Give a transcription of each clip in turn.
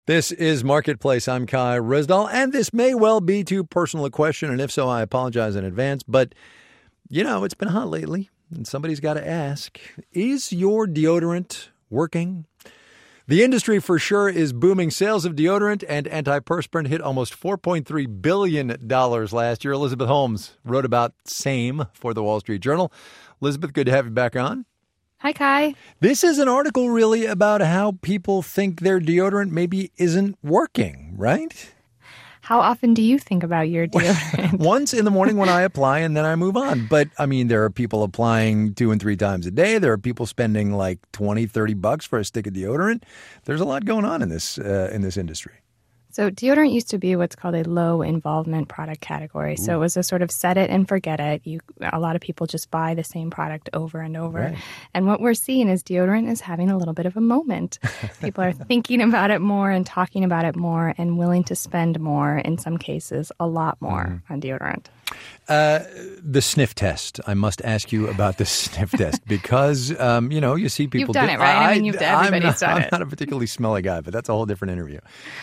This is Marketplace. I'm Kai Risdall, and this may well be too personal a question, and if so, I apologize in advance. But, you know, it's been hot lately, and somebody's got to ask, is your deodorant working? The industry for sure is booming. Sales of deodorant and antiperspirant hit almost $4.3 billion last year. Elizabeth Holmes wrote about same for the Wall Street Journal. Elizabeth, good to have you back on. Hi, Kai. This is an article really about how people think their deodorant maybe isn't working, right? How often do you think about your deodorant? Once in the morning when I apply, and then I move on. But, I mean, there are people applying 2 and 3 times a day. There are people spending like $20-$30 for a stick of deodorant. There's a lot going on in this industry. So deodorant used to be what's called a low involvement product category. So it was a sort of set it and forget it. A lot of people just buy the same product over and over. Right. And what we're seeing is deodorant is having a little bit of a moment. People are thinking about it more and talking about it more and willing to spend more, in some cases, a lot more on deodorant. The sniff test. I must ask you about the sniff test because, you see people. You've done it, right? Everybody's done it. I'm not a particularly smelly guy, but that's a whole different interview.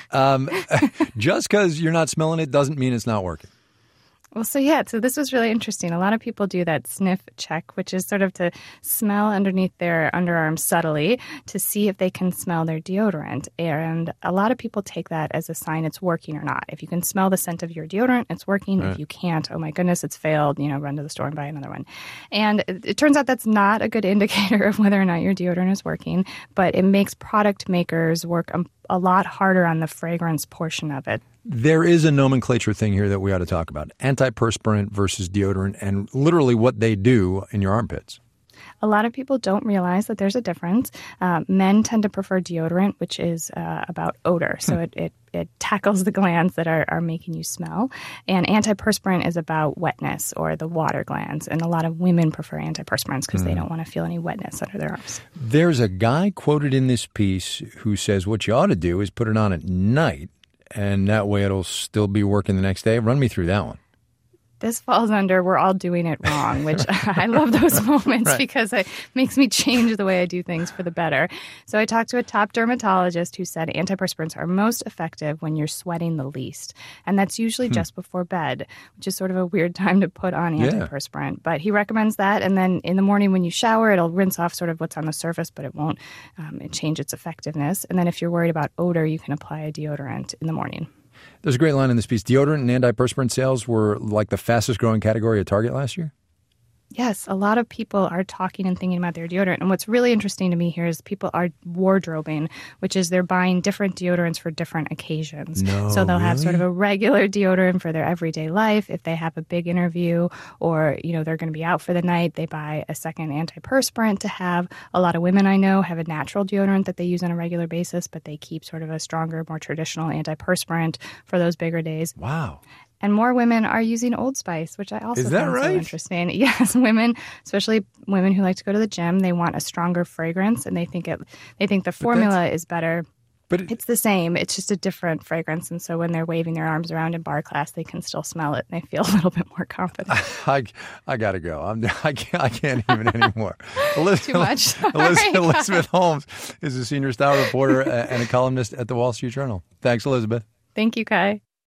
Just because you're not smelling it doesn't mean it's not working. Well, so this was really interesting. A lot of people do that sniff check, which is sort of to smell underneath their underarms subtly to see if they can smell their deodorant. And a lot of people take that as a sign it's working or not. If you can smell the scent of your deodorant, it's working. Right. If you can't, oh my goodness, it's failed, run to the store and buy another one. And it turns out that's not a good indicator of whether or not your deodorant is working, but it makes product makers work a lot harder on the fragrance portion of it. There is a nomenclature thing here that we ought to talk about. Antiperspirant versus deodorant and literally what they do in your armpits. A lot of people don't realize that there's a difference. Men tend to prefer deodorant, which is about odor. So it tackles the glands that are making you smell. And antiperspirant is about wetness or the water glands. And a lot of women prefer antiperspirants because they don't want to feel any wetness under their arms. There's a guy quoted in this piece who says what you ought to do is put it on at night, and that way it'll still be working the next day. Run me through that one. This falls under we're all doing it wrong, which I love those moments because it makes me change the way I do things for the better. So I talked to a top dermatologist who said antiperspirants are most effective when you're sweating the least. And that's usually just before bed, which is sort of a weird time to put on antiperspirant. Yeah. But he recommends that. And then in the morning when you shower, it'll rinse off sort of what's on the surface, but it won't change its effectiveness. And then if you're worried about odor, you can apply a deodorant in the morning. There's a great line in this piece. Deodorant and antiperspirant sales were like the fastest growing category at Target last year. Yes, a lot of people are talking and thinking about their deodorant. And what's really interesting to me here is people are wardrobing, which is they're buying different deodorants for different occasions. So they'll have sort of a regular deodorant for their everyday life. If they have a big interview or, they're going to be out for the night, they buy a second antiperspirant to have. A lot of women I know have a natural deodorant that they use on a regular basis, but they keep sort of a stronger, more traditional antiperspirant for those bigger days. Wow. And more women are using Old Spice, which I also find so interesting. Yes, women, especially women who like to go to the gym, they want a stronger fragrance, and they think the formula is better. But it's the same. It's just a different fragrance. And so when they're waving their arms around in bar class, they can still smell it, and they feel a little bit more confident. I got to go. I can't even anymore. Too much. Elizabeth Holmes is a senior style reporter and a columnist at the Wall Street Journal. Thanks, Elizabeth. Thank you, Kai.